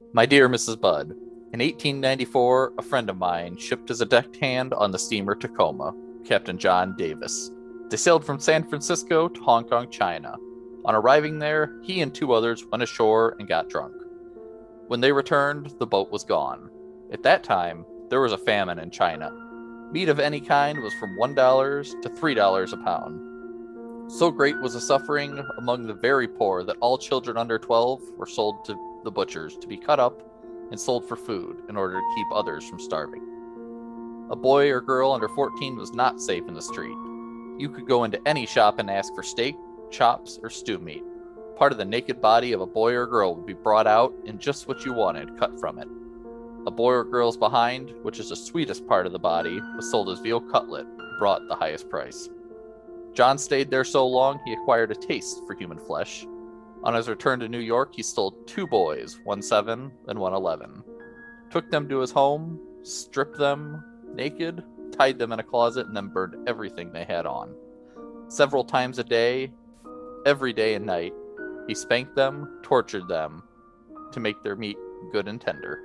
My dear Mrs. Budd, in 1894, a friend of mine shipped as a deckhand on the steamer Tacoma, Captain John Davis. They sailed from San Francisco to Hong Kong, China. On arriving there, he and two others went ashore and got drunk. When they returned, the boat was gone. At that time, there was a famine in China. Meat of any kind was from $1 to $3 a pound. So great was the suffering among the very poor that all children under 12 were sold to the butchers to be cut up and sold for food in order to keep others from starving. A boy or girl under 14 was not safe in the street. You could go into any shop and ask for steak, chops, or stew meat. Part of the naked body of a boy or girl would be brought out and just what you wanted cut from it. A boy or girl's behind, which is the sweetest part of the body, was sold as veal cutlet, brought the highest price. John stayed there so long he acquired a taste for human flesh. On his return to New York, he stole two boys, one 7 and one 11. Took them to his home, stripped them naked, tied them in a closet, and then burned everything they had on. Several times a day, every day and night, he spanked them, tortured them, to make their meat good and tender.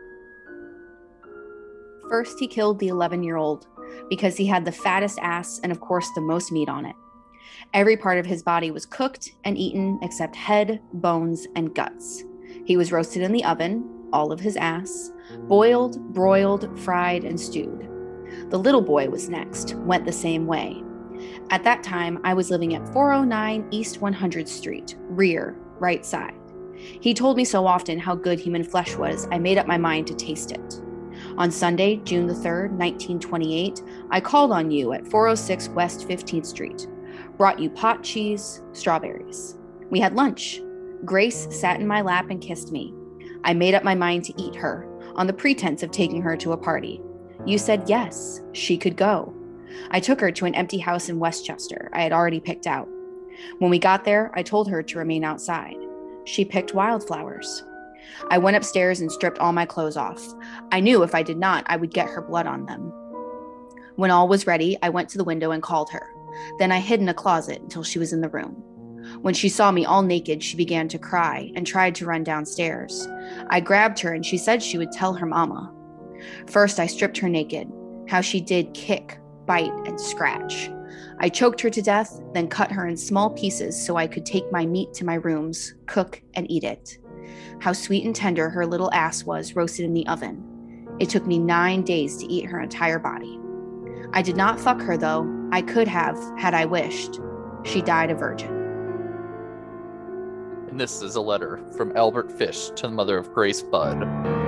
First, he killed the 11-year-old because he had the fattest ass and, of course, the most meat on it. Every part of his body was cooked and eaten except head, bones, and guts. He was roasted in the oven, all of his ass, boiled, broiled, fried, and stewed. The little boy was next, went the same way. At that time, I was living at 409 East 100th Street, rear, right side. He told me so often how good human flesh was, I made up my mind to taste it. On Sunday, June the 3rd, 1928, I called on you at 406 West 15th Street. Brought you pot cheese, strawberries. We had lunch. Grace sat in my lap and kissed me. I made up my mind to eat her, on the pretense of taking her to a party. You said yes, she could go. I took her to an empty house in Westchester I had already picked out. When we got there, I told her to remain outside. She picked wildflowers. I went upstairs and stripped all my clothes off. I knew if I did not, I would get her blood on them. When all was ready, I went to the window and called her. Then I hid in a closet until she was in the room. When she saw me all naked, she began to cry and tried to run downstairs. I grabbed her and she said she would tell her mama. First, I stripped her naked. How she did kick, bite, and scratch. I choked her to death, then cut her in small pieces so I could take my meat to my rooms, cook, and eat it. How sweet and tender her little ass was roasted in the oven. It took me 9 days to eat her entire body. I did not fuck her, though. I could have, had I wished. She died a virgin. And this is a letter from Albert Fish to the mother of Grace Budd.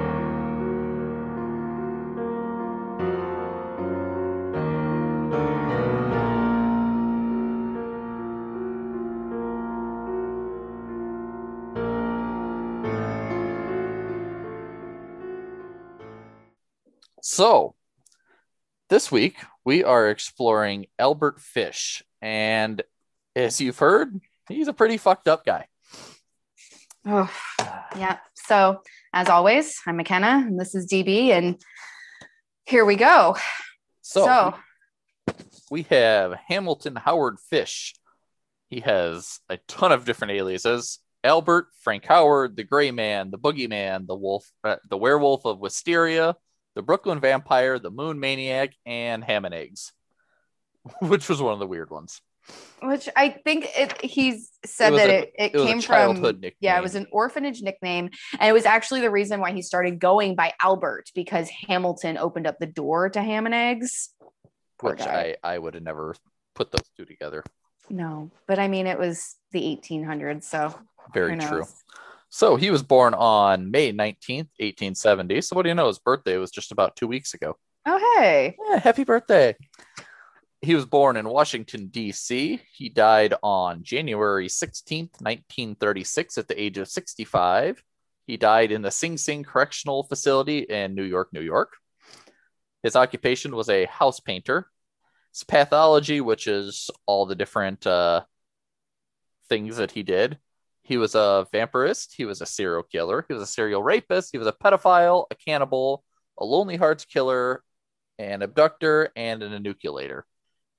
So, this week we are exploring Albert Fish, and as you've heard, he's a pretty fucked up guy. Oh, yeah. So, as always, I'm McKenna, and this is DB, and here we go. So we have Hamilton Howard Fish. He has a ton of different aliases. Albert, Frank Howard, the Gray Man, the Boogeyman, the Wolf, the Werewolf of Wisteria, the Brooklyn Vampire, the Moon Maniac, and Ham and Eggs, which was one of the weird ones. Which I think he's said it came from, nickname. Yeah, it was an orphanage nickname. And it was actually the reason why he started going by Albert, because Hamilton opened up the door to Ham and Eggs. Which I would have never put those two together. No, but I mean, it was the 1800s, so. Very true. So he was born on May 19th, 1870. So what do you know? His birthday was just about 2 weeks ago. Oh, hey. Yeah, happy birthday. He was born in Washington, D.C. He died on January 16th, 1936 at the age of 65. He died in the Sing Sing Correctional Facility in New York, New York. His occupation was a house painter. His pathology, which is all the different things that he did. He was a vampirist. He was a serial killer. He was a serial rapist. He was a pedophile, a cannibal, a Lonely Hearts killer, an abductor, and an enuculator.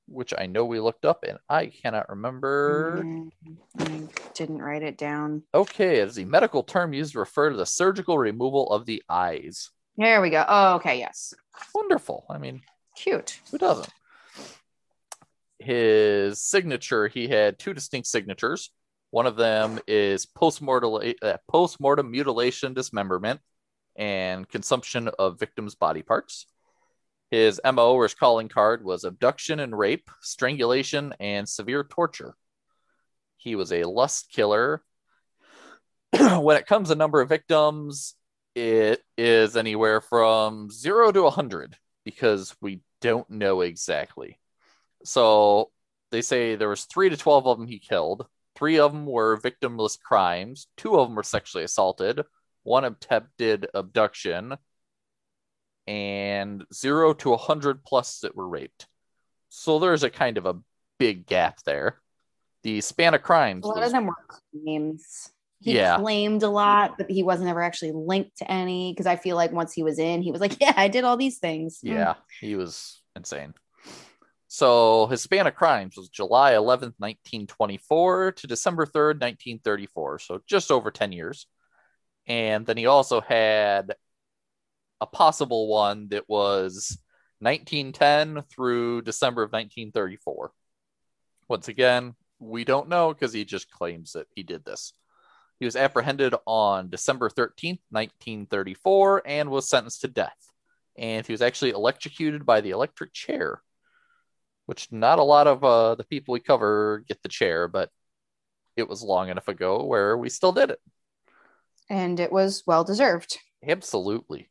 which I know we looked up and I cannot remember. I didn't write it down. Okay, it's the medical term used to refer to the surgical removal of the eyes. There we go. Oh, okay, yes. Wonderful. I mean, cute. Who doesn't? His signature, he had two distinct signatures. One of them is post-mortem mutilation, dismemberment, and consumption of victims' body parts. His MO, or his calling card, was abduction and rape, strangulation, and severe torture. He was a lust killer. When it comes to number of victims, it is anywhere from 0 to 100 because we don't know exactly. So they say there was 3 to 12 of them he killed. 3 of them were victimless crimes. 2 of them were sexually assaulted. 1 attempted abduction. And 0 to 100 plus that were raped. So there's a kind of a big gap there. The span of crimes. A lot of them were claims. He claimed a lot, but he wasn't ever actually linked to any. Because I feel like once he was in, he was like, yeah, I did all these things. Yeah, he was insane. So his span of crimes was July 11th, 1924 to December 3rd, 1934. So just over 10 years. And then he also had a possible one that was 1910 through December of 1934. Once again, we don't know because he just claims that he did this. He was apprehended on December 13th, 1934, and was sentenced to death. And he was actually electrocuted by the electric chair, which not a lot of the people we cover get the chair, but it was long enough ago where we still did it. And it was well-deserved. Absolutely.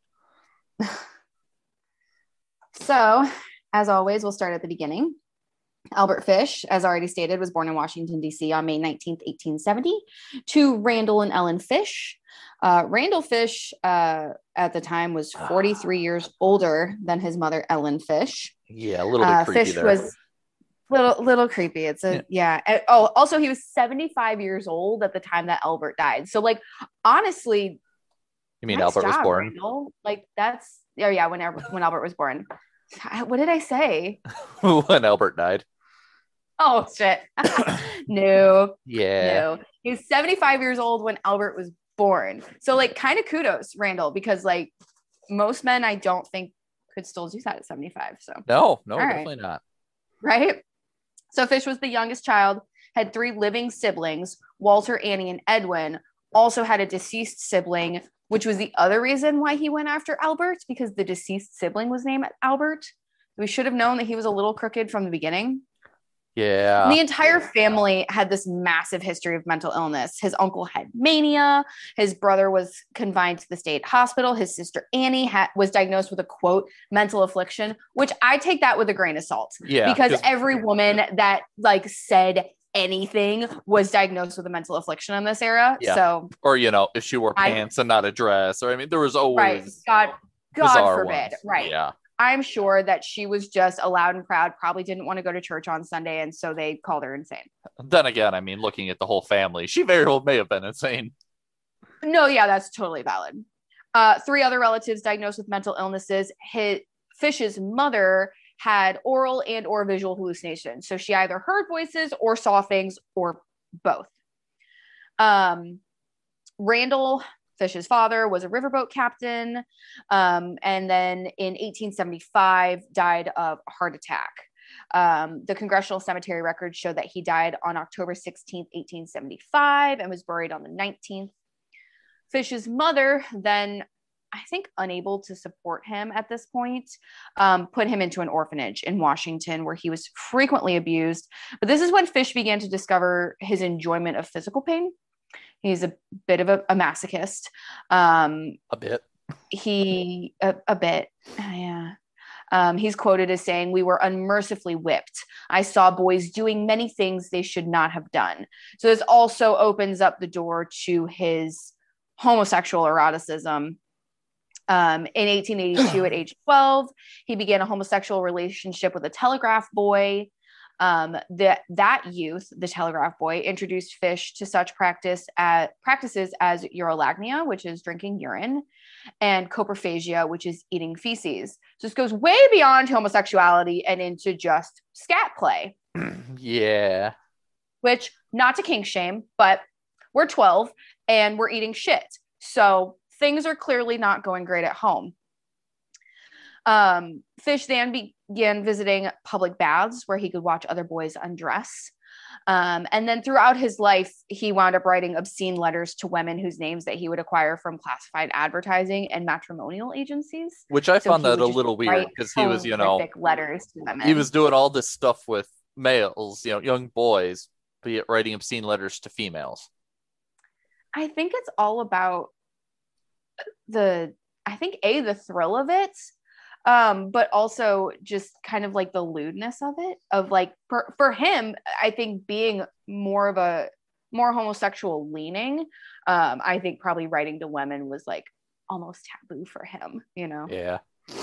So, as always, we'll start at the beginning. Albert Fish, as already stated, was born in Washington, D.C. on May 19th, 1870, to Randall and Ellen Fish. Randall Fish, at the time, was 43 years older than his mother, Ellen Fish. Yeah, a little bit creepy Fish there. was little creepy. It's yeah. Oh, also, he was 75 years old at the time that Albert died. So, like, honestly, you mean Albert was born? Randall. Like, that's when Albert was born. What did I say? When Albert died. Oh, shit. No. Yeah. No. He was 75 years old when Albert was born. So, like, kind of kudos, Randall, because, like, most men I don't think could still do that at 75. So No, definitely not. Right? So Fish was the youngest child, had 3 living siblings, Walter, Annie, and Edwin. Also had a deceased sibling, which was the other reason why he went after Albert, because the deceased sibling was named Albert. We should have known that he was a little crooked from the beginning. Yeah. And the entire family had this massive history of mental illness. His uncle had mania. His brother was confined to the state hospital. His sister Annie was diagnosed with a, quote, mental affliction, which I take that with a grain of salt. Yeah. Because every woman that, like, said anything was diagnosed with a mental affliction in this era. Yeah. So, or, if she wore pants and not a dress, or, there was always. Right. God forbid. Ones. Right. Yeah. I'm sure that she was just a loud and proud, probably didn't want to go to church on Sunday, and so they called her insane. Then again, looking at the whole family, she very well may have been insane. No, yeah, that's totally valid. 3 other relatives diagnosed with mental illnesses. Fish's mother had oral and or visual hallucinations. So she either heard voices or saw things or both. Randall, Fish's father, was a riverboat captain, and then in 1875 died of a heart attack. The Congressional Cemetery records show that he died on October 16th, 1875, and was buried on the 19th. Fish's mother, then, I think unable to support him at this point, put him into an orphanage in Washington where he was frequently abused. But this is when Fish began to discover his enjoyment of physical pain. He's a bit of a masochist. A bit. A bit. Yeah. He's quoted as saying, "We were unmercifully whipped. I saw boys doing many things they should not have done." So this also opens up the door to his homosexual eroticism. In 1882, at age 12, he began a homosexual relationship with a telegraph boy. That youth, the telegraph boy, introduced Fish to such practices as urolagnia, which is drinking urine, and coprophagia, which is eating feces. So this goes way beyond homosexuality and into just scat play. Yeah. Which, not to kink shame, but we're 12 and we're eating shit. So things are clearly not going great at home. Fish then began visiting public baths where he could watch other boys undress. And then throughout his life, he wound up writing obscene letters to women whose names that he would acquire from classified advertising and matrimonial agencies. Which I found that a little weird because he was, letters to women. He was doing all this stuff with males, young boys, but yet writing obscene letters to females. I think it's all about the thrill of it. But also just kind of like the lewdness of it, of like for him, I think being more homosexual leaning, I think probably writing to women was like almost taboo for him, Yeah.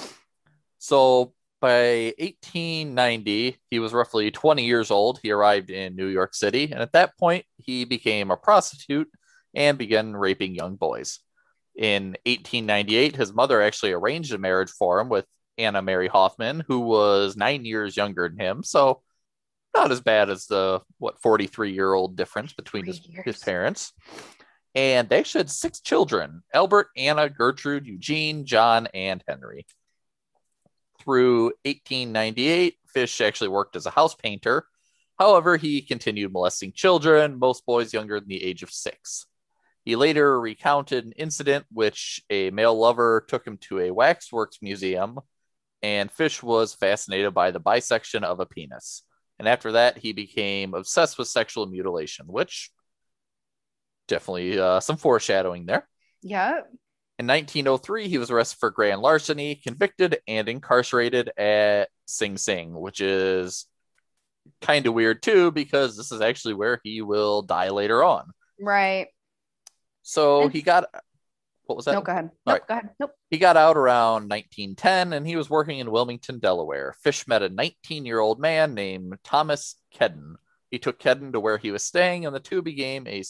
So by 1890, he was roughly 20 years old. He arrived in New York City, and at that point, he became a prostitute and began raping young boys. In 1898, his mother actually arranged a marriage for him with Anna Mary Hoffman, who was 9 years younger than him. So not as bad as the 43-year-old difference between his parents. And they actually had 6 children: Albert, Anna, Gertrude, Eugene, John, and Henry. Through 1898, Fish actually worked as a house painter. However, he continued molesting children, most boys younger than the age of 6. He later recounted an incident which a male lover took him to a waxworks museum, and Fish was fascinated by the bisection of a penis. And after that, he became obsessed with sexual mutilation, which definitely some foreshadowing there. Yeah. In 1903, he was arrested for grand larceny, convicted, and incarcerated at Sing Sing, which is kind of weird too, because this is actually where he will die later on. Right. So he got, what was that? No, go ahead. Go ahead. Nope. He got out around 1910, and he was working in Wilmington, Delaware. Fish met a 19-year-old man named Thomas Kedden. He took Kedden to where he was staying, and the two began a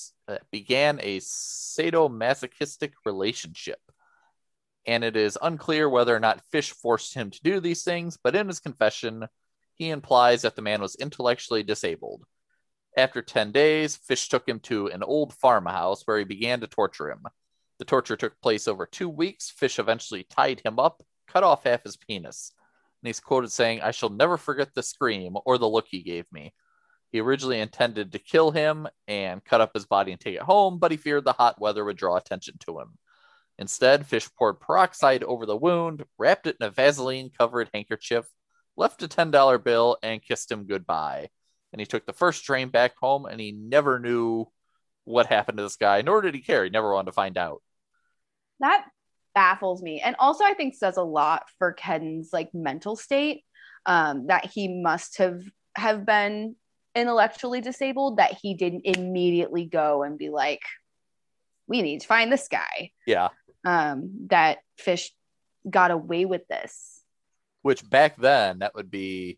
sadomasochistic relationship. And it is unclear whether or not Fish forced him to do these things, but in his confession, he implies that the man was intellectually disabled. After 10 days, Fish took him to an old farmhouse where he began to torture him. The torture took place over 2 weeks. Fish eventually tied him up, cut off half his penis. And he's quoted saying, "I shall never forget the scream or the look he gave me." He originally intended to kill him and cut up his body and take it home, but he feared the hot weather would draw attention to him. Instead, Fish poured peroxide over the wound, wrapped it in a Vaseline-covered handkerchief, left a $10 bill, and kissed him goodbye. And he took the first train back home, and he never knew what happened to this guy, nor did he care. He never wanted to find out. That baffles me. And also I think says a lot for Kedden's like mental state, that he must have been intellectually disabled, that he didn't immediately go and be like, we need to find this guy. Yeah. That Fish got away with this. Which back then, that would be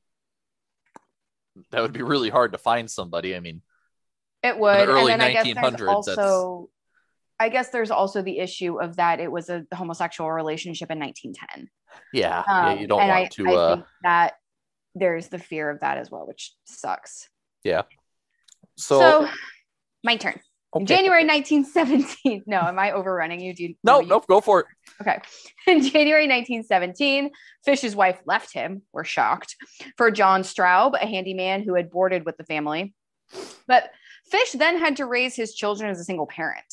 really hard to find somebody. I mean, it would. In the early and then 1900s, I guess there's also the issue of that it was a homosexual relationship in 1910. Yeah, you don't want to. I think that there's the fear of that as well, which sucks. Yeah. So my turn. Okay. January 1917. No, am I overrunning you? No, go for it. Okay. In January 1917, Fish's wife left him, we're shocked, for John Straub, a handyman who had boarded with the family. But Fish then had to raise his children as a single parent.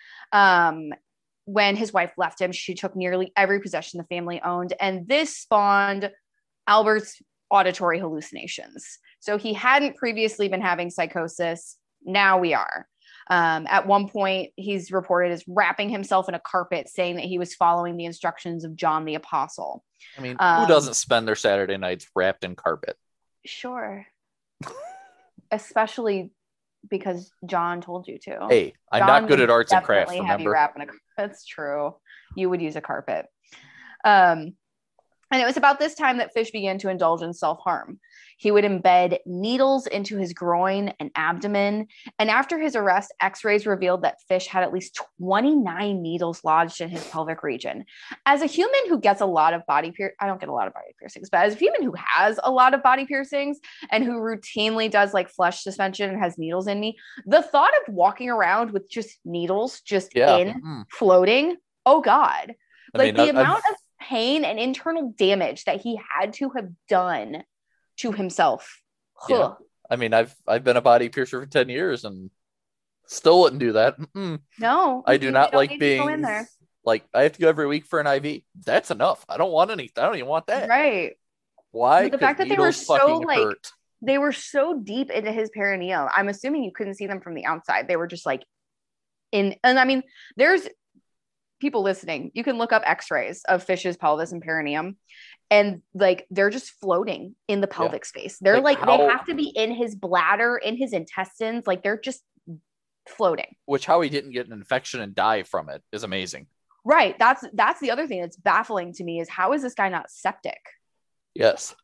When his wife left him, she took nearly every possession the family owned, and this spawned Albert's auditory hallucinations. So he hadn't previously been having psychosis. Now we are. At one point, he's reported as wrapping himself in a carpet, saying that he was following the instructions of John the Apostle. I mean, who doesn't spend their Saturday nights wrapped in carpet? Sure. Especially because John told you to. Hey, I'm John not good at arts and crafts, have remember? you wrap in a, that's true. You would use a carpet. And it was about this time that Fish began to indulge in self-harm. He would embed needles into his groin and abdomen. And after his arrest, x-rays revealed that Fish had at least 29 needles lodged in his pelvic region. As a human who gets a lot of body piercings, I don't get a lot of body piercings, but as a human who has a lot of body piercings and who routinely does like flesh suspension and has needles in me, the thought of walking around with just needles floating, oh God. The amount of pain and internal damage that he had to have done to himself. Yeah. I mean, I've been a body piercer for 10 years and still wouldn't do that. No, I do not like being in there. Like, I have to go every week for an IV. That's enough. I don't want any. I don't even want that. Right. Why? But the fact that they were so like they were so deep into his perineum. I'm assuming you couldn't see them from the outside. They were just like in, and I mean, there's people listening, you can look up x-rays of Fish's pelvis and perineum, and like they're just floating in the pelvic space. They're like they have to be in his bladder, in his intestines, like they're just floating. Which how he didn't get an infection and die from it is amazing. Right. That's the other thing that's baffling to me is how is this guy not septic? Yes.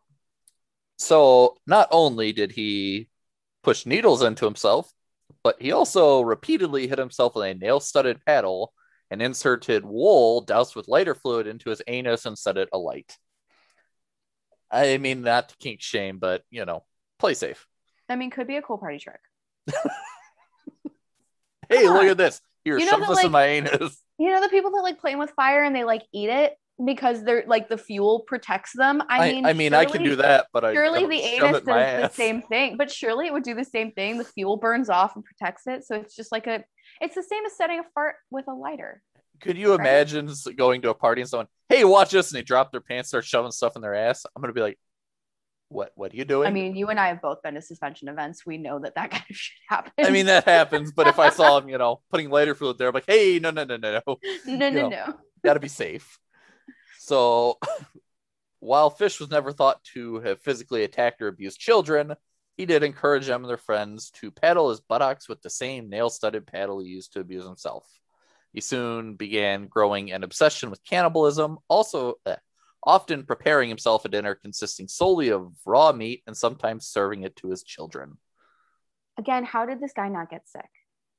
So not only did he push needles into himself, but he also repeatedly hit himself with a nail-studded paddle and inserted wool doused with lighter fluid into his anus and set it alight. I mean, not to kink shame, but, play safe. I mean, could be a cool party trick. Hey, look at this. Here, shove this in my anus. You know the people that like playing with fire and they like eat it because they're like the fuel protects them? I mean, I can do that, but surely the anus does the same thing. But surely it would do the same thing. The fuel burns off and protects it. So it's just like it's the same as setting a fart with a lighter. Could you imagine going to a party and someone, hey, watch this, and they drop their pants, start shoving stuff in their ass? I'm gonna be like, what are you doing? I mean, you and I have both been to suspension events. We know that kind of shit happens. I mean, that happens, but if I saw him, putting lighter fluid there, I'm like, hey, no. No. Gotta be safe. So while Fish was never thought to have physically attacked or abused children, he did encourage them and their friends to paddle his buttocks with the same nail-studded paddle he used to abuse himself. He soon began growing an obsession with cannibalism, often preparing himself a dinner consisting solely of raw meat and sometimes serving it to his children. Again, how did this guy not get sick?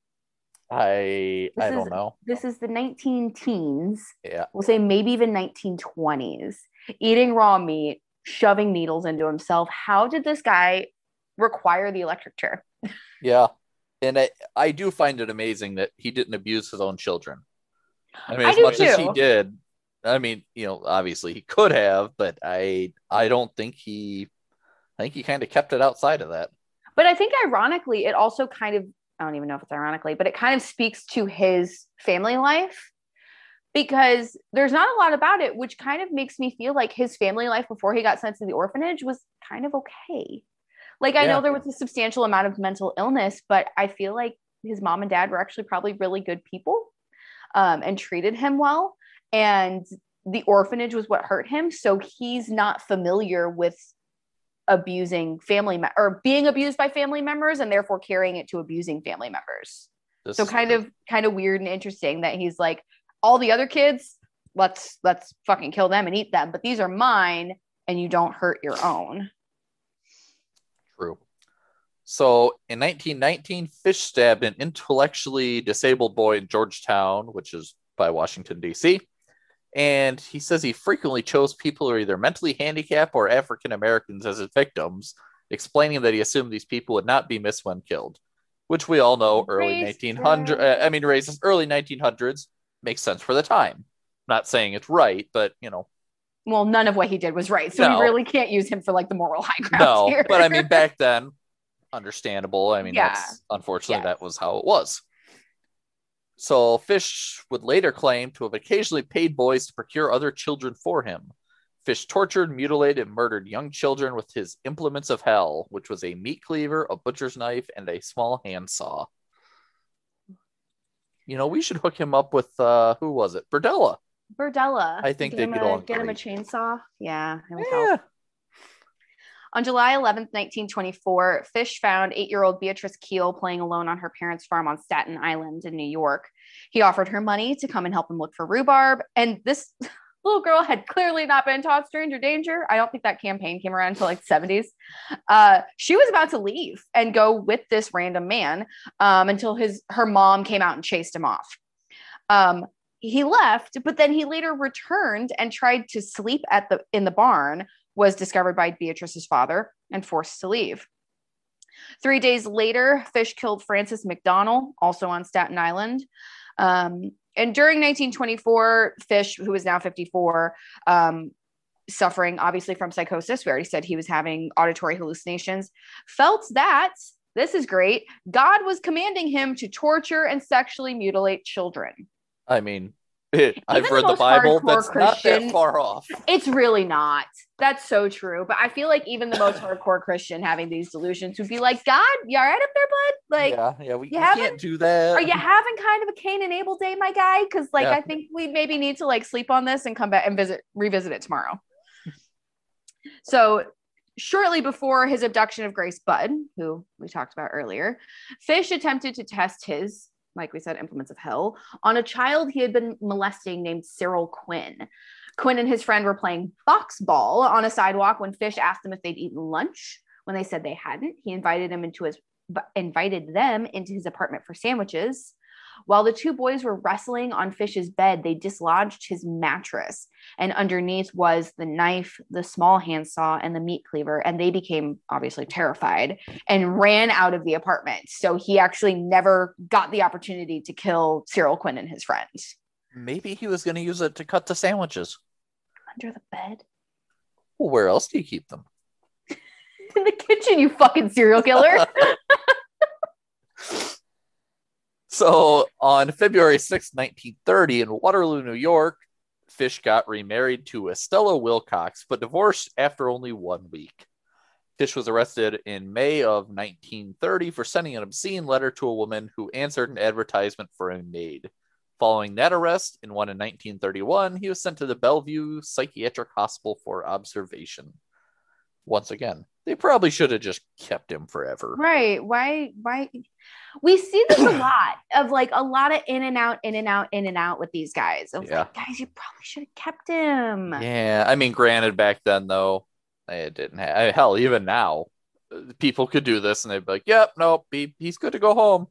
I don't know. This is the 19-teens. Yeah. We'll say maybe even 1920s. Eating raw meat, shoving needles into himself. How did this guy require the electric chair? Yeah. And I do find it amazing that he didn't abuse his own children. I mean, as much as he did, I mean, obviously he could have, but I don't think I think he kind of kept it outside of that. But I think ironically, it also kind of, I don't even know if it's ironically, but it kind of speaks to his family life because there's not a lot about it, which kind of makes me feel like his family life before he got sent to the orphanage was kind of okay. Like, I know there was a substantial amount of mental illness, but I feel like his mom and dad were actually probably really good people and treated him well. And the orphanage was what hurt him. So he's not familiar with abusing or being abused by family members and therefore carrying it to abusing family members. So kind of weird and interesting that he's like, all the other kids, let's fucking kill them and eat them. But these are mine and you don't hurt your own. True. So in 1919, Fish stabbed an intellectually disabled boy in Georgetown, which is by Washington, D.C. And he says he frequently chose people who are either mentally handicapped or African Americans as his victims, explaining that he assumed these people would not be missed when killed, which we all know early 1900s makes sense for the time. Not saying it's right, but Well, none of what he did was right, so we really can't use him for like the moral high ground here. But I mean, back then, understandable. I mean, that's unfortunately that was how it was. So Fish would later claim to have occasionally paid boys to procure other children for him. Fish tortured, mutilated, and murdered young children with his implements of hell, which was a meat cleaver, a butcher's knife, and a small handsaw. We should hook him up with, who was it? Berdella. I think they'd get along. Get him a chainsaw. Yeah, it would help. On July 11th, 1924, Fish found 8-year-old Beatrice Keel playing alone on her parents' farm on Staten Island in New York. He offered her money to come and help him look for rhubarb. And this, little girl had clearly not been taught stranger danger. I don't think that campaign came around until like 70s. She was about to leave and go with this random man until her mom came out and chased him off. He left, but then he later returned and tried to sleep in the barn, was discovered by Beatrice's father and forced to leave. 3 days later, Fish killed Francis McDonnell, also on Staten Island. And during 1924, Fish, who is now 54, suffering obviously from psychosis, we already said he was having auditory hallucinations, felt that, this is great, God was commanding him to torture and sexually mutilate children. I mean, I've read the Bible. That's Christian, not that far off. It's really not. That's so true. But I feel like even the most hardcore Christian having these delusions would be like, God, you all right up there, bud? Like, we can't do that. Are you having kind of a Cain and Abel day, my guy? Because I think we maybe need to like sleep on this and come back and revisit it tomorrow. So shortly before his abduction of Grace Budd, who we talked about earlier, Fish attempted to test his, like we said, implements of hell on a child he had been molesting named Cyril Quinn. Quinn and his friend were playing box ball on a sidewalk when Fish asked them if they'd eaten lunch. When they said they hadn't, he invited them into his apartment for sandwiches. While the two boys were wrestling on Fish's bed, they dislodged his mattress, and underneath was the knife, the small handsaw, and the meat cleaver, and they became obviously terrified and ran out of the apartment. So he actually never got the opportunity to kill Cyril Quinn and his friends. Maybe he was going to use it to cut the sandwiches. Under the bed? Well, where else do you keep them? In the kitchen, you fucking serial killer. So on February 6, 1930, in Waterloo, New York, Fish got remarried to Estella Wilcox, but divorced after only 1 week. Fish was arrested in May of 1930 for sending an obscene letter to a woman who answered an advertisement for a maid. Following that arrest, and one in 1931, he was sent to the Bellevue Psychiatric Hospital for observation. Once again, they probably should have just kept him forever. Right. Why? We see this a lot of like a lot of in and out with these guys. Like, guys, you probably should have kept him. Yeah. I mean, granted, back then, though, it didn't have, hell, even now, people could do this and they'd be like, yep, nope, he's good to go home.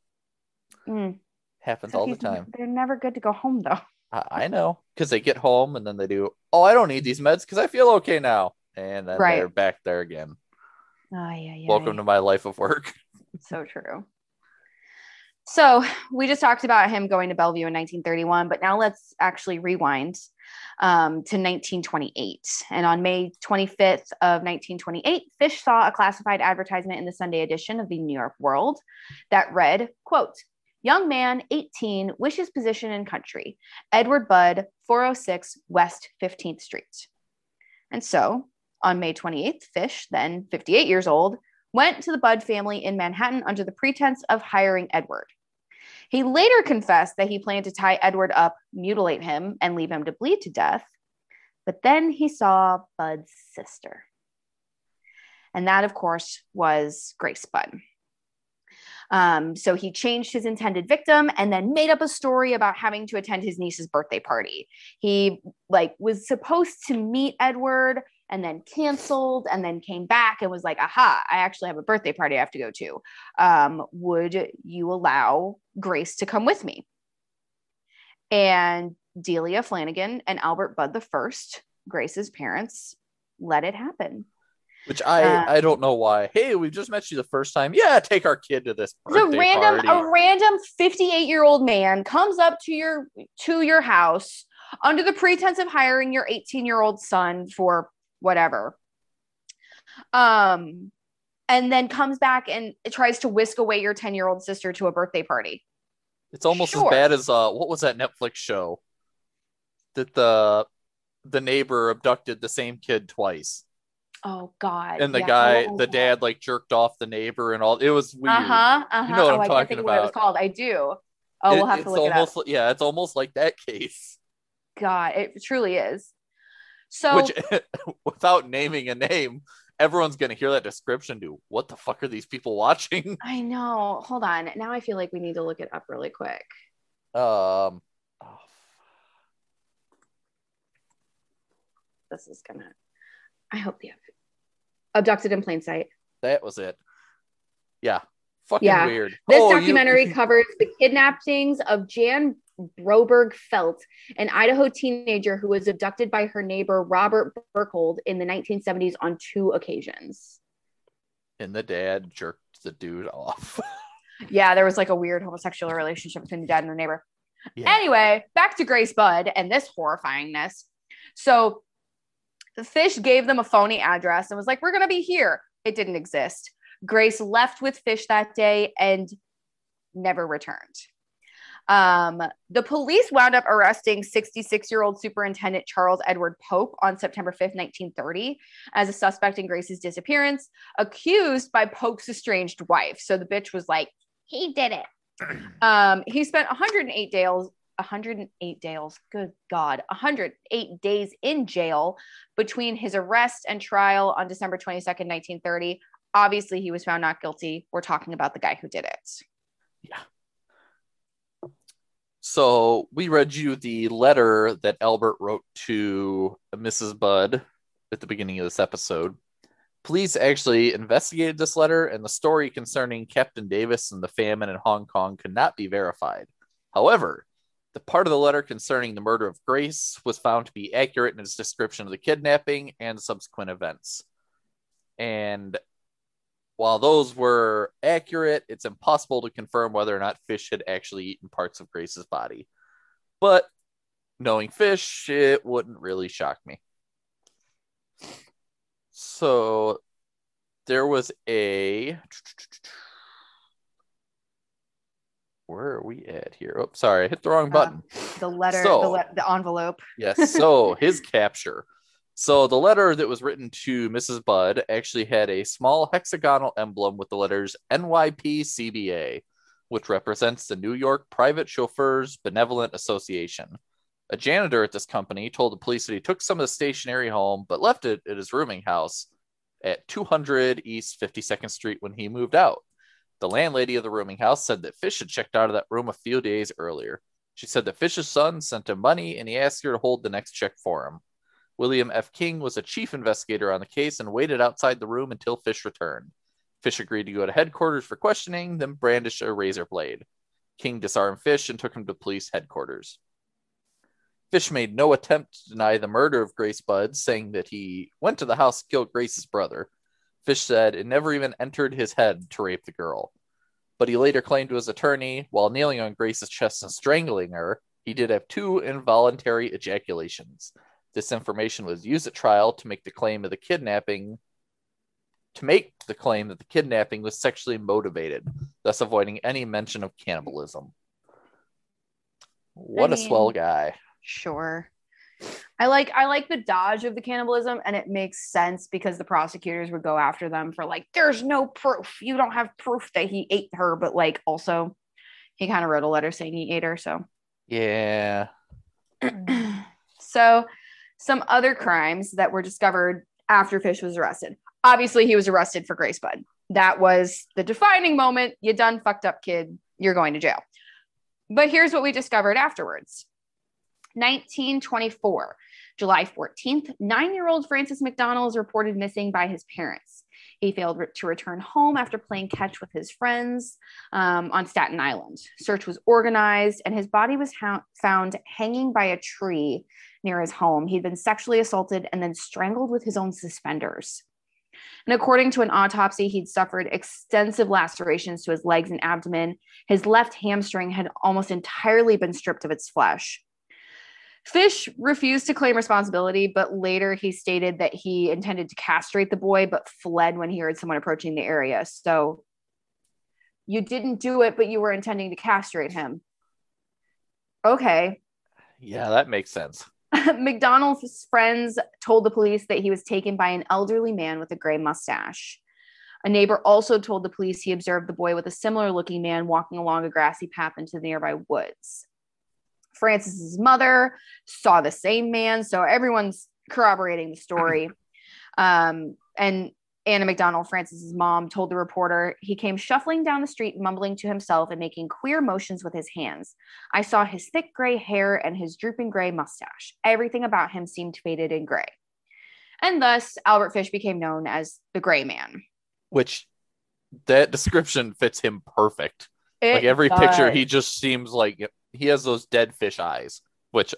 Happens all the time. They're never good to go home, though. I know, because they get home and then they do, I don't need these meds because I feel okay now. And then they're back there again. Oh, yeah. Welcome to my life of work. So true. So we just talked about him going to Bellevue in 1931, but now let's actually rewind to 1928. And on May 25th of 1928, Fish saw a classified advertisement in the Sunday edition of the New York World that read, quote, "Young man, 18, wishes position in country. Edward Budd, 406 West 15th Street." And so on May 28th, Fish, then 58 years old, went to the Budd family in Manhattan under the pretense of hiring Edward. He later confessed that he planned to tie Edward up, mutilate him, and leave him to bleed to death. But then he saw Budd's sister. And that, of course, was Grace Budd. So he changed his intended victim and then made up a story about having to attend his niece's birthday party. He was supposed to meet Edward and then canceled and then came back and was like, aha, I actually have a birthday party I have to go to. Would you allow Grace to come with me? And Delia Flanagan and Albert Budd I, Grace's parents, let it happen. Which I don't know why. Hey, we just met you the first time. Yeah, take our kid to this birthday party. A random 58-year-old man comes up to your house under the pretense of hiring your 18-year-old son for whatever. And then comes back and tries to whisk away your 10-year-old sister to a birthday party. It's almost as bad as what was that Netflix show that the neighbor abducted the same kid twice. Oh God! And the dad jerked off the neighbor and all. It was weird. You know what I'm talking I can't think of what it was called. I do. Oh, we'll have to look it up. Yeah, it's almost like that case. God, it truly is. So, which, without naming a name, everyone's gonna hear that description. What the fuck are these people watching? I know. Hold on. Now I feel like we need to look it up really quick. this is gonna. I hope they have abducted in plain sight. That was it. Yeah. Fucking Yeah. weird. This documentary covers the kidnappings of Jan Broberg Felt, an Idaho teenager who was abducted by her neighbor Robert Burkhold in the 1970s on 2 occasions. And the dad jerked the dude off. Yeah, there was like a weird homosexual relationship between the dad and the neighbor. Yeah. Anyway, back to Grace Budd and this horrifyingness. So the Fish gave them a phony address and was like, we're going to be here. It didn't exist. Grace left with Fish that day and never returned. The police wound up arresting 66-year-old Superintendent Charles Edward Pope on September 5th, 1930, as a suspect in Grace's disappearance, accused by Pope's estranged wife. So the bitch was like, he did it. He spent 108 days in jail between his arrest and trial on December 22nd, 1930. Obviously, he was found not guilty. We're talking about the guy who did it. Yeah. So we read you the letter that Albert wrote to Mrs. Budd at the beginning of this episode. Police actually investigated this letter, and the story concerning Captain Davis and the famine in Hong Kong could not be verified. However, the part of the letter concerning the murder of Grace was found to be accurate in its description of the kidnapping and subsequent events. And while those were accurate, it's impossible to confirm whether or not Fish had actually eaten parts of Grace's body. But knowing Fish, it wouldn't really shock me. So there was a... Where are we at here? Oh, sorry, I hit the wrong button. The letter, the envelope. Yes, so his capture. So the letter that was written to Mrs. Budd actually had a small hexagonal emblem with the letters NYPCBA, which represents the New York Private Chauffeurs Benevolent Association. A janitor at this company told the police that he took some of the stationery home, but left it at his rooming house at 200 East 52nd Street when he moved out. The landlady of the rooming house said that Fish had checked out of that room a few days earlier. She said that Fish's son sent him money and he asked her to hold the next check for him. William F. King was a chief investigator on the case and waited outside the room until Fish returned. Fish agreed to go to headquarters for questioning, then brandished a razor blade. King disarmed Fish and took him to police headquarters. Fish made no attempt to deny the murder of Grace Budd, saying that he went to the house to kill Grace's brother. Fish said it never even entered his head to rape the girl. But he later claimed to his attorney, while kneeling on Grace's chest and strangling her, he did have 2 involuntary ejaculations. This information was used at trial to make the claim that the kidnapping was sexually motivated, thus avoiding any mention of cannibalism. What a swell guy. Sure. I like the dodge of the cannibalism, and it makes sense because the prosecutors would go after them for like, there's no proof. You don't have proof that he ate her, but like also he kind of wrote a letter saying he ate her. So yeah. So some other crimes that were discovered after Fish was arrested. Obviously, he was arrested for Grace Budd. That was the defining moment. You done fucked up, kid. You're going to jail. But here's what we discovered afterwards. 1924, July 14th, 9-year-old Francis McDonald is reported missing by his parents. He failed to return home after playing catch with his friends on Staten Island. Search was organized, and his body was found hanging by a tree near his home. He'd been sexually assaulted and then strangled with his own suspenders. And according to an autopsy, he'd suffered extensive lacerations to his legs and abdomen. His left hamstring had almost entirely been stripped of its flesh. Fish refused to claim responsibility, but later he stated that he intended to castrate the boy, but fled when he heard someone approaching the area. So you didn't do it, but you were intending to castrate him. Okay. Yeah, that makes sense. McDonald's friends told the police that he was taken by an elderly man with a gray mustache. A neighbor also told the police he observed the boy with a similar looking man walking along a grassy path into the nearby woods. Francis's mother saw the same man, so everyone's corroborating the story. And Anna McDonald, Francis's mom, told the reporter, he came shuffling down the street, mumbling to himself and making queer motions with his hands. I saw his thick gray hair and his drooping gray mustache. Everything about him seemed faded and gray. And thus, Albert Fish became known as the Gray Man. Which that description fits him perfect. Like It every picture, he does. just seems like he has those dead fish eyes, which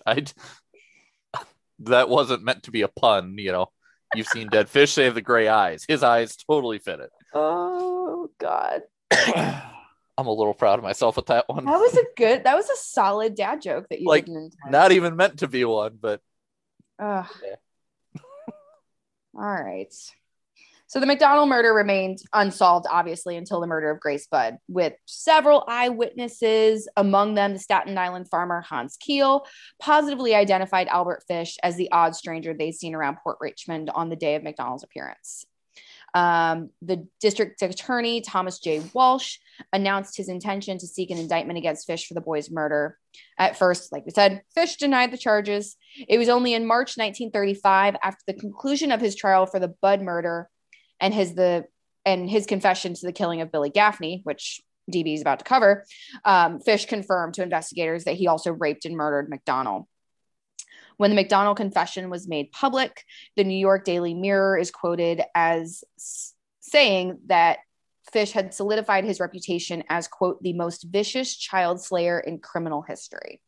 that wasn't meant to be a pun. You've seen dead fish, they have the gray eyes. His eyes totally fit it. Oh, God. I'm a little proud of myself with that one. That was a solid dad joke that you Like, didn't intend. not even meant to be one, but. Ugh. Yeah. All right. So the McDonald murder remained unsolved, obviously, until the murder of Grace Budd, with several eyewitnesses, among them the Staten Island farmer Hans Keel, positively identified Albert Fish as the odd stranger they'd seen around Port Richmond on the day of McDonald's appearance. The district attorney, Thomas J. Walsh, announced his intention to seek an indictment against Fish for the boy's murder. At first, like we said, Fish denied the charges. It was only in March 1935, after the conclusion of his trial for the Budd murder and his confession to the killing of Billy Gaffney, which DB is about to cover, Fish confirmed to investigators that he also raped and murdered McDonald. When the McDonald confession was made public, the New York Daily Mirror is quoted as saying that Fish had solidified his reputation as, quote, the most vicious child slayer in criminal history.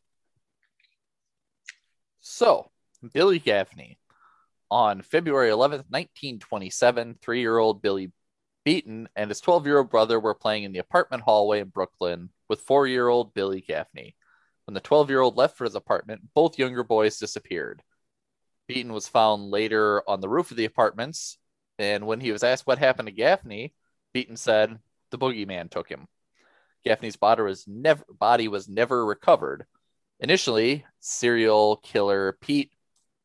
So, Billy Gaffney. On February 11th, 1927, 3-year-old Billy Beaton and his 12-year-old brother were playing in the apartment hallway in Brooklyn with 4-year-old Billy Gaffney. When the 12-year-old left for his apartment, both younger boys disappeared. Beaton was found later on the roof of the apartments, and when he was asked what happened to Gaffney, Beaton said, "The boogeyman took him." Gaffney's body was never recovered. Initially, serial killer Pete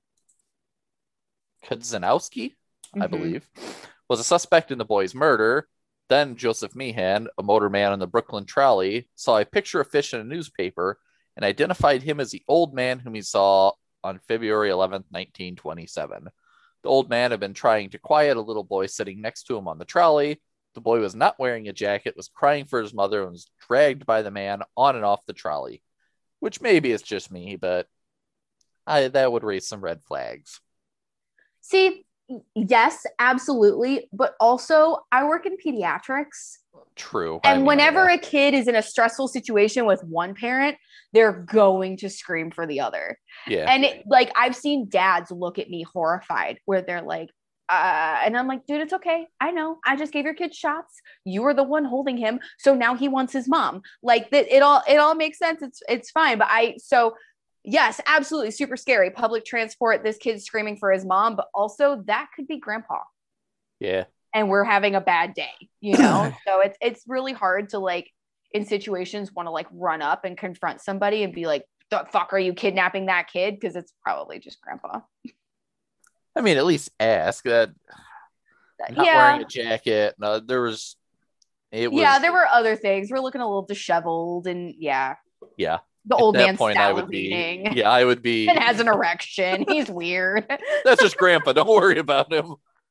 Kudzanowski, I believe, was a suspect in the boy's murder. Then Joseph Meehan, a motorman on the Brooklyn trolley, saw a picture of Fish in a newspaper and identified him as the old man whom he saw on February 11th, 1927. The old man had been trying to quiet a little boy sitting next to him on the trolley. The boy was not wearing a jacket, was crying for his mother, and was dragged by the man on and off the trolley. Which maybe it's just me, but that would raise some red flags. See, yes, absolutely. But also, I work in pediatrics. True. And whenever a kid is in a stressful situation with one parent, they're going to scream for the other. Yeah. And I've seen dads look at me horrified where they're like, and I'm like, dude, it's okay. I know. I just gave your kid shots. You were the one holding him. So now he wants his mom. Like that, it all makes sense. It's fine. But yes, absolutely. Super scary. Public transport, this kid's screaming for his mom, but also that could be grandpa. Yeah. And we're having a bad day, So it's really hard to in situations want to run up and confront somebody and be like, the fuck are you kidnapping that kid? Because it's probably just grandpa. I mean, at least ask that. Not wearing a jacket. No, there were other things. We're looking a little disheveled and yeah. The old man's salivating. I would be. And has an erection. He's weird. That's just grandpa. Don't worry about him.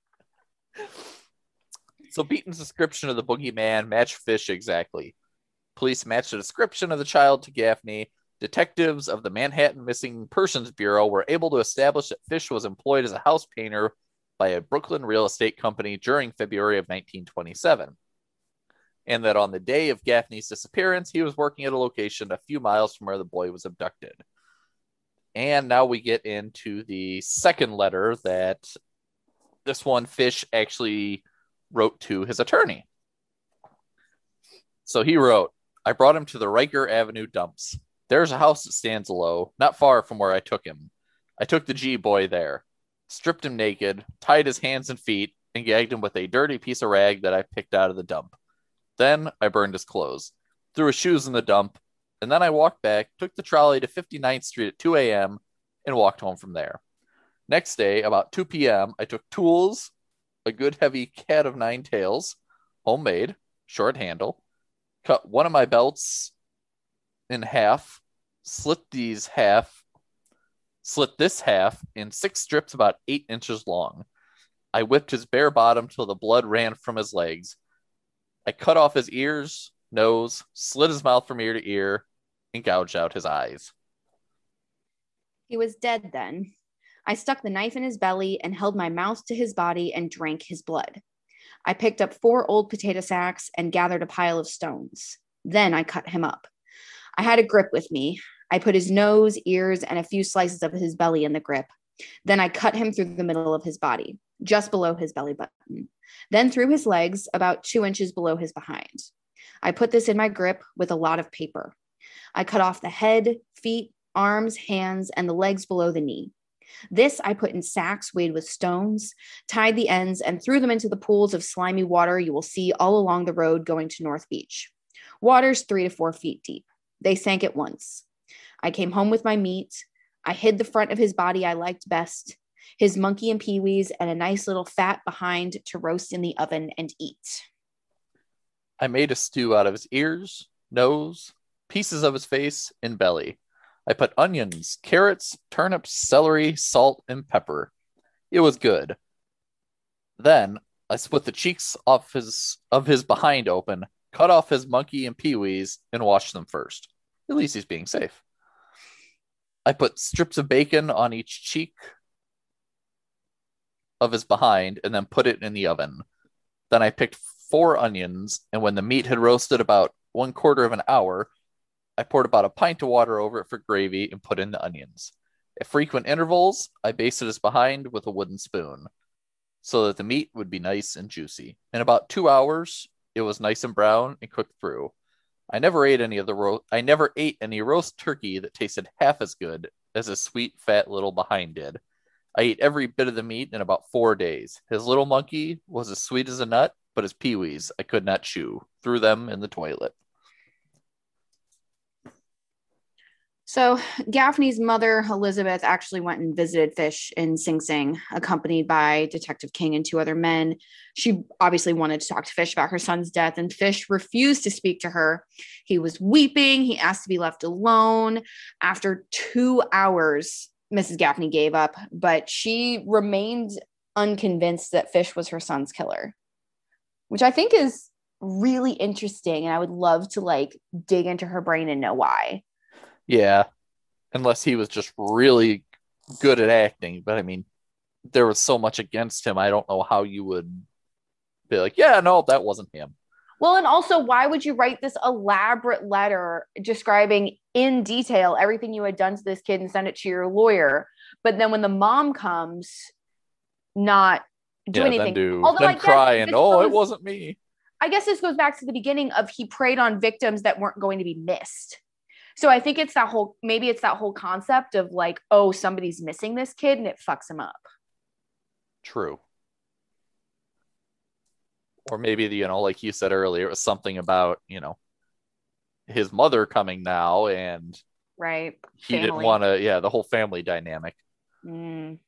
So Beaton's description of the boogeyman matched Fish exactly. Police matched the description of the child to Gaffney. Detectives of the Manhattan Missing Persons Bureau were able to establish that Fish was employed as a house painter by a Brooklyn real estate company during February of 1927. And that on the day of Gaffney's disappearance, he was working at a location a few miles from where the boy was abducted. And now we get into the second letter that this one Fish actually wrote to his attorney. So he wrote, "I brought him to the Riker Avenue dumps. There's a house that stands low, not far from where I took him. I took the G-boy there, stripped him naked, tied his hands and feet, and gagged him with a dirty piece of rag that I picked out of the dump. Then I burned his clothes, threw his shoes in the dump, and then I walked back, took the trolley to 59th Street at 2 a.m., and walked home from there. Next day, about 2 p.m., I took tools, a good heavy cat of nine tails, homemade, short handle, cut one of my belts in half, slit this half in 6 strips about 8 inches long. I whipped his bare bottom till the blood ran from his legs. I cut off his ears, nose, slit his mouth from ear to ear, and gouged out his eyes." He was dead then. I stuck the knife in his belly and held my mouth to his body and drank his blood. I picked up 4 old potato sacks and gathered a pile of stones. Then I cut him up. I had a grip with me. I put his nose, ears, and a few slices of his belly in the grip. Then I cut him through the middle of his body, just below his belly button. Then through his legs, about 2 inches below his behind. I put this in my grip with a lot of paper. I cut off the head, feet, arms, hands, and the legs below the knee. This I put in sacks weighed with stones, tied the ends, and threw them into the pools of slimy water you will see all along the road going to North Beach. Water's 3 to 4 feet deep. They sank at once. I came home with my meat. I hid the front of his body I liked best, his monkey and peewees, and a nice little fat behind to roast in the oven and eat. I made a stew out of his ears, nose, pieces of his face, and belly. I put onions, carrots, turnips, celery, salt, and pepper. It was good. Then I split the cheeks off of his behind open, cut off his monkey and peewees, and washed them first. At least he's being safe. I put strips of bacon on each cheek of his behind and then put it in the oven. Then I picked 4 onions, and when the meat had roasted about 1/4 of an hour, I poured about a pint of water over it for gravy and put in the onions. At frequent intervals, I basted his behind with a wooden spoon so that the meat would be nice and juicy. In about 2 hours, it was nice and brown and cooked through. I never ate any roast turkey that tasted half as good as his sweet, fat little behind did. I ate every bit of the meat in about 4 days. His little monkey was as sweet as a nut, but his peewees I could not chew. Threw them in the toilet. So Gaffney's mother, Elizabeth, actually went and visited Fish in Sing Sing, accompanied by Detective King and 2 other men. She obviously wanted to talk to Fish about her son's death, and Fish refused to speak to her. He was weeping. He asked to be left alone. After 2 hours, Mrs. Gaffney gave up, but she remained unconvinced that Fish was her son's killer, which I think is really interesting. And I would love to dig into her brain and know why. Yeah, unless he was just really good at acting. But I mean, there was so much against him. I don't know how you would be like, yeah, no, that wasn't him. Well, and also, why would you write this elaborate letter describing in detail everything you had done to this kid and send it to your lawyer? But then when the mom comes, not do anything. Then cry and, it wasn't me. I guess this goes back to the beginning of he preyed on victims that weren't going to be missed. So I think it's that whole concept of somebody's missing this kid and it fucks him up. True. Or maybe, like you said earlier, it was something about, his mother coming now and right. He didn't want to, the whole family dynamic. Mm.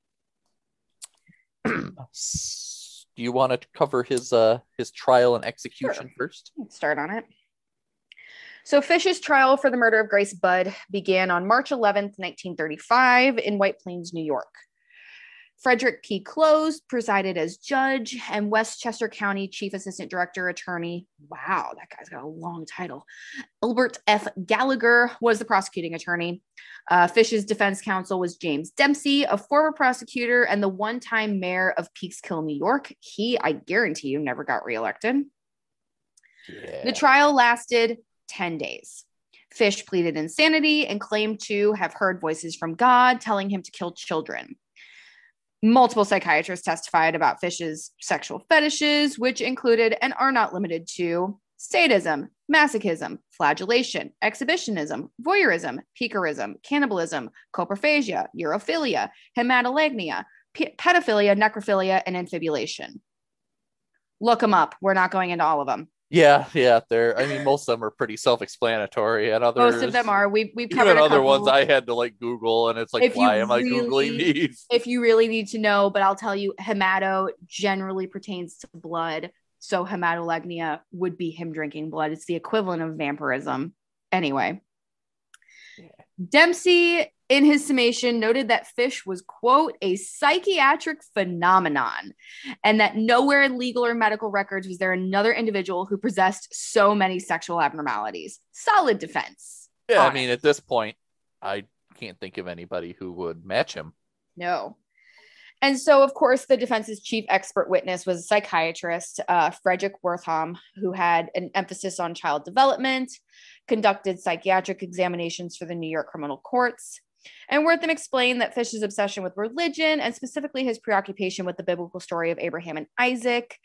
Do you want to cover his trial and execution first? Let's start on it. So Fish's trial for the murder of Grace Budd began on March 11th, 1935 in White Plains, New York. Frederick P. Close presided as judge, and Westchester County Chief Assistant Director Attorney, wow, that guy's got a long title, Albert F. Gallagher was the prosecuting attorney. Fish's defense counsel was James Dempsey, a former prosecutor and the one-time mayor of Peekskill, New York. He, I guarantee you, never got reelected. Yeah. The trial lasted 10 days. Fish pleaded insanity and claimed to have heard voices from God telling him to kill children. Multiple psychiatrists testified about Fish's sexual fetishes, which included and are not limited to sadism, masochism, flagellation, exhibitionism, voyeurism, piquerism, cannibalism, coprophagia, urophilia, hematolagnia, pedophilia, necrophilia, and infibulation. Look them up. We're not going into all of them. Yeah, most of them are pretty self-explanatory, and others. Most of them are. We've covered even other ones I had to Google, and it's why am I Googling these? If you really need to know, but I'll tell you, hemato generally pertains to blood, so hematolagnia would be him drinking blood. It's the equivalent of vampirism. Anyway, Dempsey, in his summation, noted that Fish was, quote, a psychiatric phenomenon, and that nowhere in legal or medical records was there another individual who possessed so many sexual abnormalities. Solid defense. Yeah, honest. At this point, I can't think of anybody who would match him. No. And so, of course, the defense's chief expert witness was a psychiatrist, Frederick Wertham, who had an emphasis on child development, conducted psychiatric examinations for the New York criminal courts. And Wertham explained that Fish's obsession with religion, and specifically his preoccupation with the biblical story of Abraham and Isaac,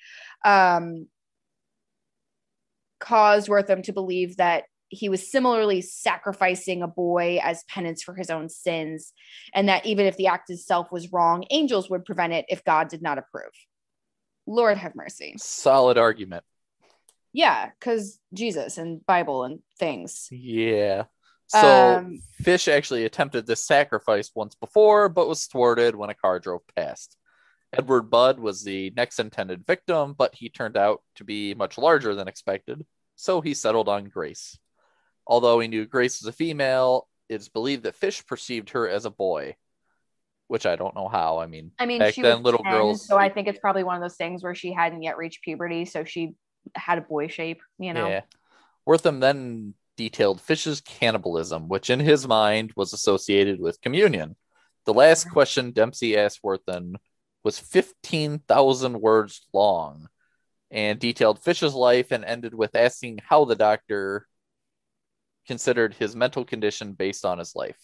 caused Wertham to believe that he was similarly sacrificing a boy as penance for his own sins, and that even if the act itself was wrong, angels would prevent it if God did not approve. Lord have mercy. Solid argument. Yeah, because Jesus and Bible and things. Yeah. So Fish actually attempted this sacrifice once before, but was thwarted when a car drove past. Edward Budd was the next intended victim, but he turned out to be much larger than expected, so he settled on Grace. Although he knew Grace was a female, it's believed that Fish perceived her as a boy, which I don't know how. I mean back she then, was little 10, girls. So I think it's probably one of those things where she hadn't yet reached puberty, so she had a boy shape, you know? Yeah. Wortham then detailed Fish's cannibalism, which in his mind was associated with communion. The last question Dempsey asked Wortham was 15,000 words long and detailed Fish's life and ended with asking how the doctor considered his mental condition based on his life.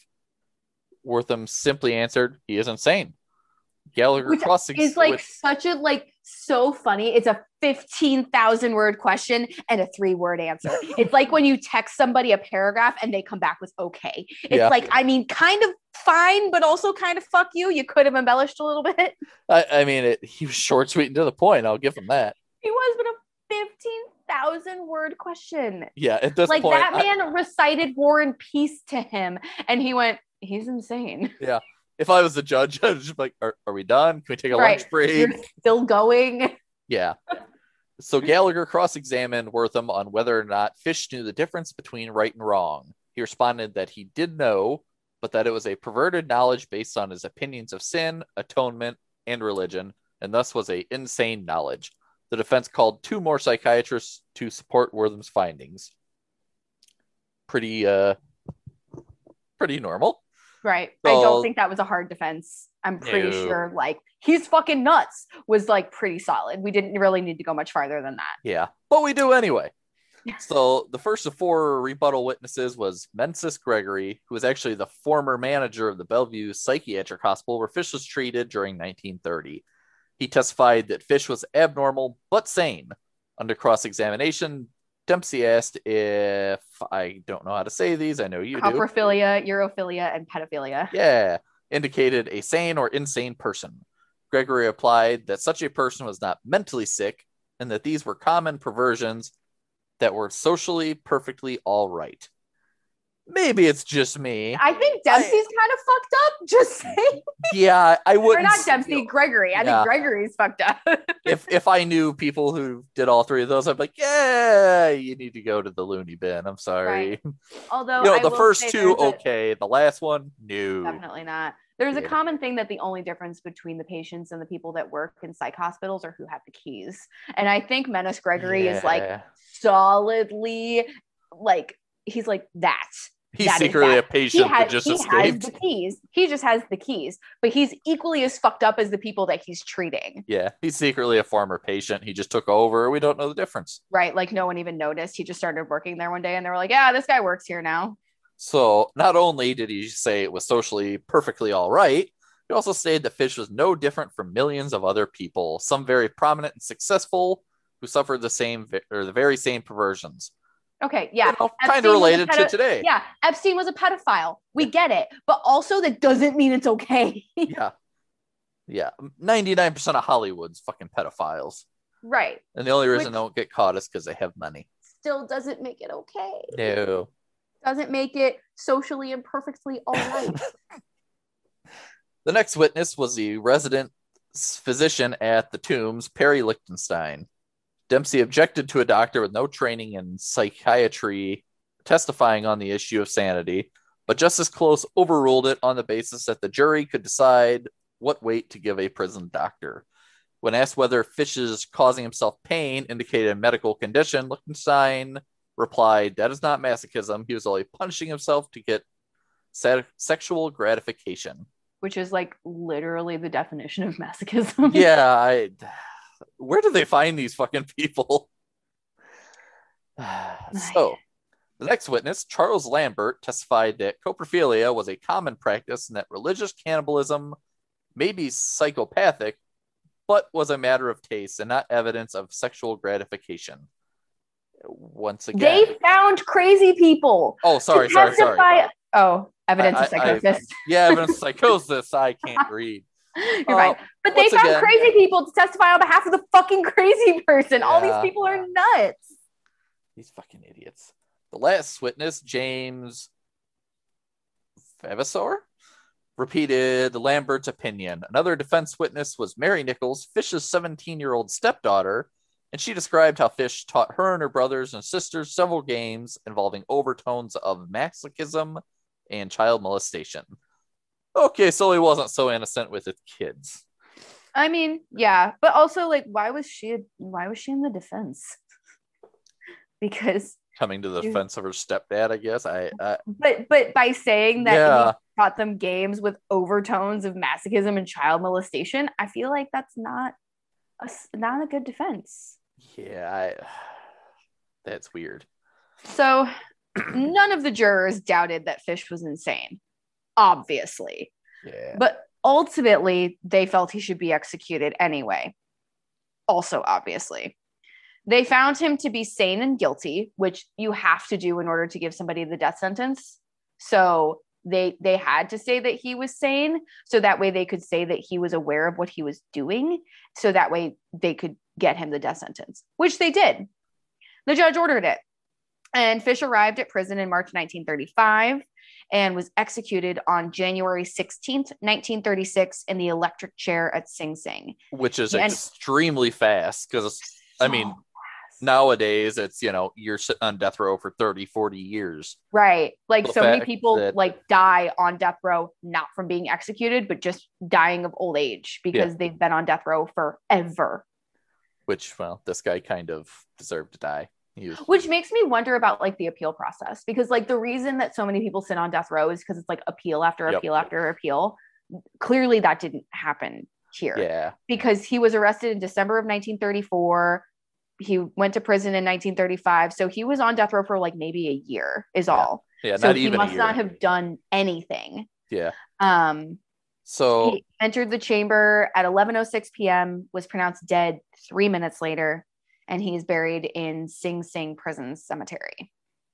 Wortham simply answered, he is insane. Gallagher crossing is such a so funny. It's a 15,000 word question and a 3-word answer. It's like when you text somebody a paragraph and they come back with okay. It's I mean, kind of fine, but also kind of fuck you. You could have embellished a little bit. I mean, he was short, sweet, and to the point. I'll give him that. He was, but a 15,000 word question. Yeah, at this point, that man recited War and Peace to him, and he went, he's insane. Yeah. If I was the judge, I'd just be like, are we done? Can we take a lunch break? You're still going? Yeah. So Gallagher cross-examined Wortham on whether or not Fish knew the difference between right and wrong. He responded that he did know, but that it was a perverted knowledge based on his opinions of sin, atonement, and religion, and thus was a insane knowledge. The defense called 2 more psychiatrists to support Wortham's findings. Pretty normal. Right. So, I don't think that was a hard defense. I'm pretty sure he's fucking nuts was pretty solid. We didn't really need to go much farther than that. Yeah, but we do anyway. So the first of 4 rebuttal witnesses was Mensis Gregory, who was actually the former manager of the Bellevue Psychiatric Hospital where Fish was treated during 1930. He testified that Fish was abnormal but sane. Under cross-examination, Dempsey asked if, I don't know how to say these, I know you do. Coprophilia, urophilia, and pedophilia. Yeah, indicated a sane or insane person. Gregory replied that such a person was not mentally sick and that these were common perversions that were socially perfectly all right. Maybe it's just me. I think Dempsey's kind of fucked up. Just saying. Yeah, I wouldn't. Or not Dempsey, Gregory. I think Gregory's fucked up. if I knew people who did all 3 of those, I'd be like, yeah, you need to go to the loony bin. I'm sorry. Right. Although the first 2, okay. The last one, no. Definitely not. There's a common thing that the only difference between the patients and the people that work in psych hospitals are who have the keys. And I think Menace Gregory is solidly he's like that. He's secretly a patient that just escaped. Has the keys. He just has the keys, but he's equally as fucked up as the people that he's treating. Yeah, he's secretly a former patient. He just took over. We don't know the difference. Right, no one even noticed. He just started working there one day, and they were like, "Yeah, this guy works here now." So not only did he say it was socially perfectly all right, he also stated that Fish was no different from millions of other people, some very prominent and successful, who suffered the very same perversions. Okay, yeah. Kind of related to today. Yeah, Epstein was a pedophile. We get it. But also that doesn't mean it's okay. Yeah. 99% of Hollywood's fucking pedophiles. Right. And the only reason they don't get caught is because they have money. Still doesn't make it okay. No. Doesn't make it socially and perfectly all right. The next witness was the resident physician at the Tombs, Perry Lichtenstein. Dempsey objected to a doctor with no training in psychiatry testifying on the issue of sanity, but Justice Close overruled it on the basis that the jury could decide what weight to give a prison doctor. When asked whether Fish's causing himself pain indicated a medical condition, Lichtenstein replied, "That is not masochism. He was only punishing himself to get sexual gratification." which is like literally the definition of masochism. Yeah, where do they find these fucking people? So, the next witness, Charles Lambert, testified that coprophilia was a common practice and that religious cannibalism may be psychopathic, but was a matter of taste and not evidence of sexual gratification. Once again, they found crazy people. Oh, sorry. Oh, evidence of psychosis. Yeah, evidence of psychosis. I can't read. You're fine. But they found crazy people to testify on behalf of the fucking crazy person. Yeah, all these people are nuts. These fucking idiots. The last witness, James Vavasor, repeated Lambert's opinion. Another defense witness was Mary Nichols, Fish's 17-year-old stepdaughter, and she described how Fish taught her and her brothers and sisters several games involving overtones of masochism and child molestation. Okay, so he wasn't so innocent with his kids. I mean, yeah, but also, like, why was she in the defense? Because coming to the defense of her stepdad, I guess. But by saying that he taught them games with overtones of masochism and child molestation, I feel like that's not a good defense. Yeah, that's weird. So none of the jurors doubted that Fish was insane, obviously. Yeah. But ultimately, they felt he should be executed anyway. Also, obviously. They found him to be sane and guilty, which you have to do in order to give somebody the death sentence. So they had to say that he was sane, so that way they could say that he was aware of what he was doing, so that way they could get him the death sentence, which they did. The judge ordered it. And Fish arrived at prison in March 1935 and was executed on January 16th, 1936 in the electric chair at Sing Sing. Which is extremely fast because, I mean, nowadays it's, you're sitting on death row for 30, 40 years. Right. Like so many people die on death row, not from being executed, but just dying of old age because they've been on death row forever. Which, well, this guy kind of deserved to die. Which makes me wonder about like the appeal process, because like the reason that so many people sit on death row is because it's like appeal after appeal after appeal. Clearly that didn't happen here. Yeah. Because he was arrested in December of 1934. He went to prison in 1935. So he was on death row for like maybe a year is all. Yeah, so not even he must not have done anything. Yeah. So he entered the chamber at 11:06 p.m., was pronounced dead 3 minutes later, and he's buried in Sing Sing Prison Cemetery.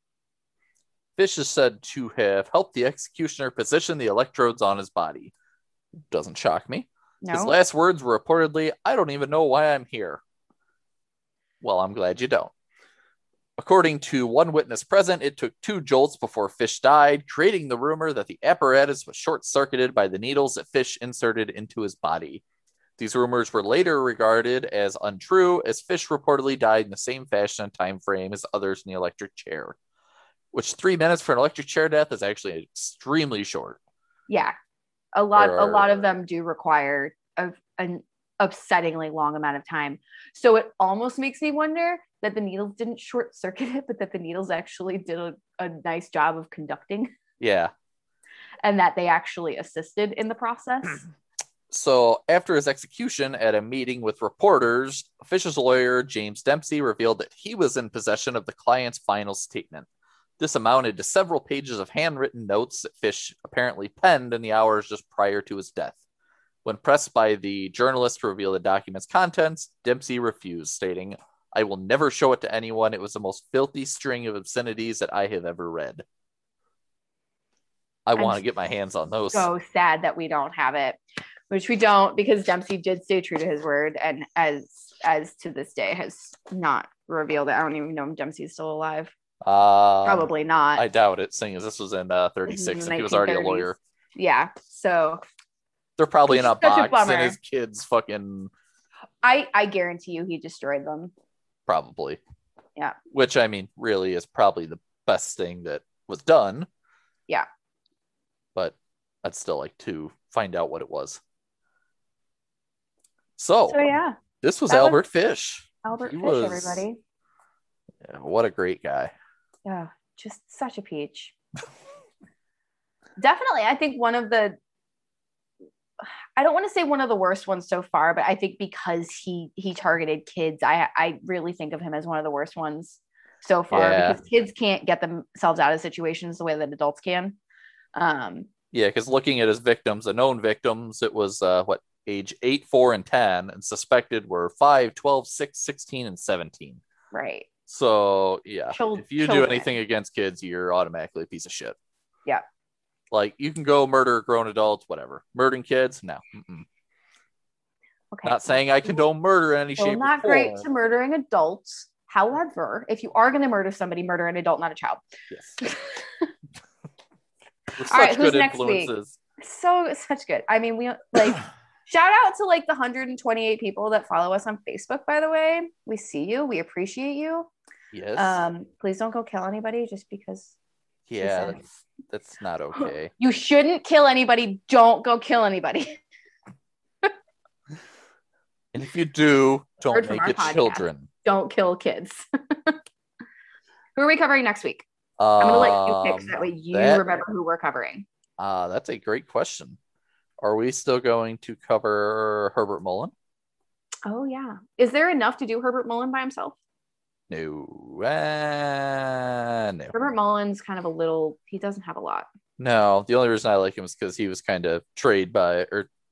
Fish is said to have helped the executioner position the electrodes on his body. Doesn't shock me. No. His last words were reportedly, "I don't even know why I'm here." Well, I'm glad you don't. According to one witness present, it took 2 jolts before Fish died, creating the rumor that the apparatus was short-circuited by the needles that Fish inserted into his body. These rumors were later regarded as untrue, as Fish reportedly died in the same fashion and time frame as others in the electric chair, which 3 minutes for an electric chair death is actually extremely short. Yeah, a lot of them do require an upsettingly long amount of time. So it almost makes me wonder that the needles didn't short circuit it, but that the needles actually did a nice job of conducting. Yeah, and that they actually assisted in the process. So after his execution at a meeting with reporters, Fish's lawyer, James Dempsey, revealed that he was in possession of the client's final statement. This amounted to several pages of handwritten notes that Fish apparently penned in the hours just prior to his death. When pressed by the journalist to reveal the document's contents, Dempsey refused, stating, "I will never show it to anyone. It was the most filthy string of obscenities that I have ever read." I want to get my hands on those. So sad that we don't have it. Which we don't, because Dempsey did stay true to his word, and as to this day has not revealed it. I don't even know if Dempsey's still alive. Probably not. I doubt it, seeing as this was in 36 and he was already a lawyer. Yeah, so they're probably in a box and his kids fucking... I guarantee you he destroyed them. Probably. Yeah. Which, I mean, really is probably the best thing that was done. Yeah. But I'd still like to find out what it was. So yeah, this was Albert Fish. Albert Fish, everybody. Yeah, what a great guy. Yeah, just such a peach. Definitely, I think one of the I don't want to say one of the worst ones so far, but I think because he targeted kids, I really think of him as one of the worst ones so far, because kids can't get themselves out of situations the way that adults can. Yeah, because looking at his victims, the known victims, it was age 8, 4, and 10, and suspected were 5, 12, 6, 16, and 17. Right. So yeah, if you do children. anything against kids, you're automatically a piece of shit. Yeah. Like, you can go murder grown adults, whatever. Murdering kids, no. Okay. Not saying I condone murder in any shape or form. Not great to murdering adults. However, if you are going to murder somebody, murder an adult, not a child. Yes. All right, who's next week? Such good. I mean, we like shout out to like the 128 people that follow us on Facebook, by the way. We see you. We appreciate you. Yes. Please don't go kill anybody just because. Yeah, that's not okay. You shouldn't kill anybody. Don't go kill anybody. And if you do, don't make it children. Don't kill kids. Who are we covering next week? I'm going to let you pick so that way you remember who we're covering. That's a great question. Are we still going to cover Herbert Mullen? Oh, yeah. Is there enough to do Herbert Mullen by himself? No. No. Herbert Mullen's kind of he doesn't have a lot. No, the only reason I like him is because he was kind of trained by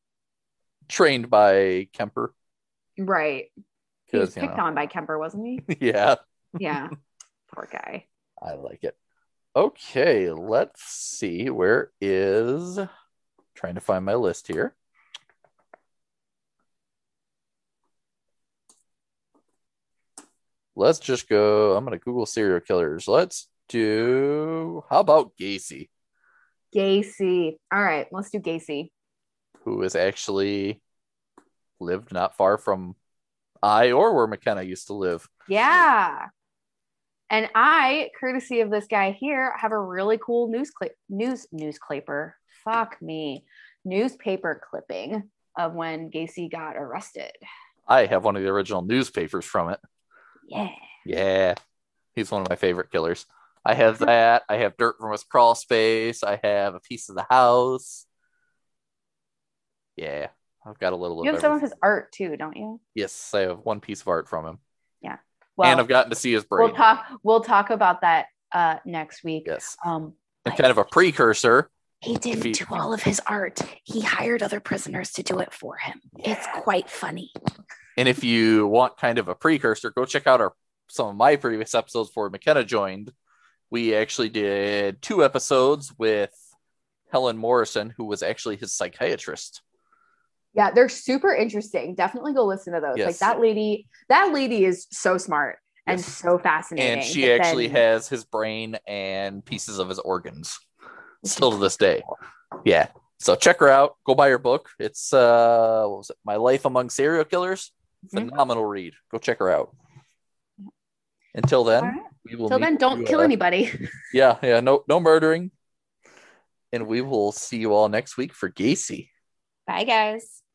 Kemper. Right. He was picked on by Kemper, wasn't he? Yeah. Yeah. Poor guy. I like it. Okay, let's see. Where is... Trying to find my list here. Let's just go. I'm going to Google serial killers. Let's do... How about Gacy? Gacy. All right, let's do Gacy. Who has actually lived not far from where McKenna used to live. Yeah. And I, courtesy of this guy here, have a really cool newspaper clipping of when Gacy got arrested. I have one of the original newspapers from it. Yeah. Yeah. He's one of my favorite killers. I have that. I have dirt from his crawl space. I have a piece of the house. Yeah. I've got a little You have some of his art too, don't you? Yes, I have one piece of art from him. Yeah. Well, and I've gotten to see his brain. We'll talk about that next week. Yes. And kind of a precursor. He didn't do all of his art. He hired other prisoners to do it for him. Yeah. It's quite funny. And if you want kind of a precursor, go check out some of my previous episodes before McKenna joined. We actually did 2 episodes with Helen Morrison, who was actually his psychiatrist. Yeah, they're super interesting. Definitely go listen to those. Yes. Like that lady is so smart and so fascinating. And she actually has his brain and pieces of his organs still to this day. Yeah. So check her out. Go buy her book. It's what was it? My Life Among Serial Killers. Phenomenal read. Go check her out. Until then, don't kill anybody. Yeah, no murdering. And we will see you all next week for Gacy. Bye, guys.